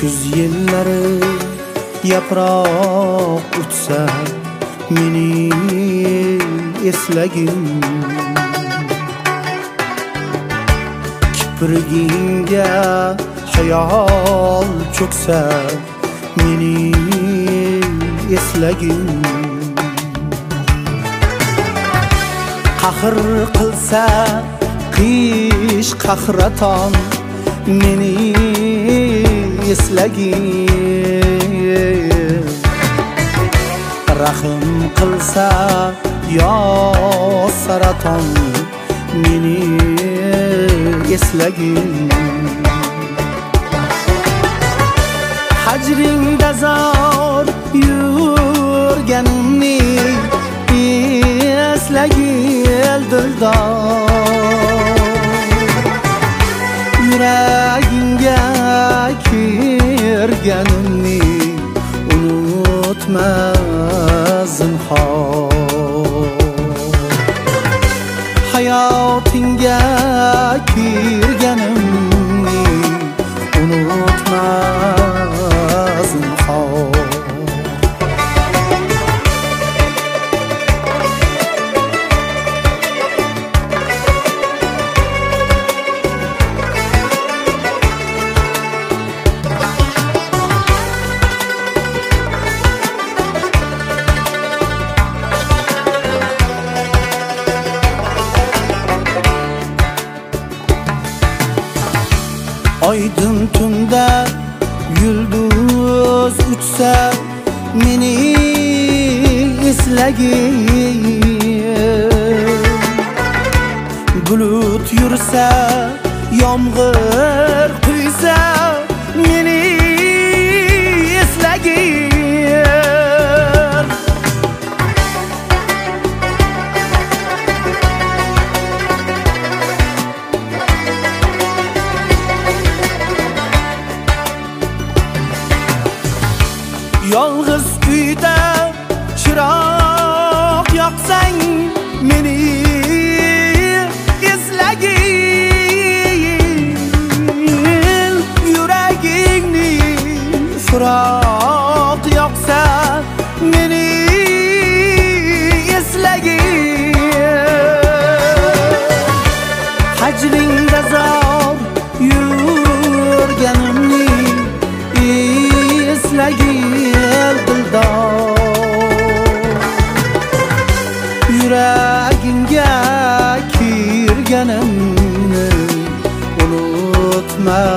kuz yillari yaproq uchsa meni eslagin, kiprigingga hayol cho'ksa meni eslagin, qahr qilsa qish qahraton meni eslagin, rahm qilsa yo saraton meni eslagin, hajringda zor yurganimni eslagin dildor, yuragingga kirganimni unutma zinhor, hayotingga kirganimni unutma zinhor. Oydin tunda yulduz uchsa meni eslagin, bulut yursa yomg'ir quysa meni eslagin, yolg'iz uyda chiroq yoqsang meni eslagin, yuragingni firoq yoqsa meni eslagin, hajringda zor yurganimni eslagin dildor, yuragingga kirganimni unutma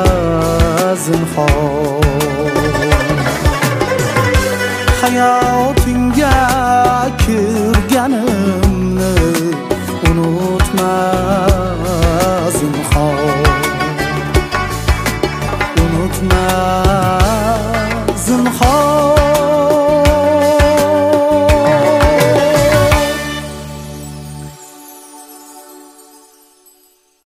zinhor, hayotingga kirganim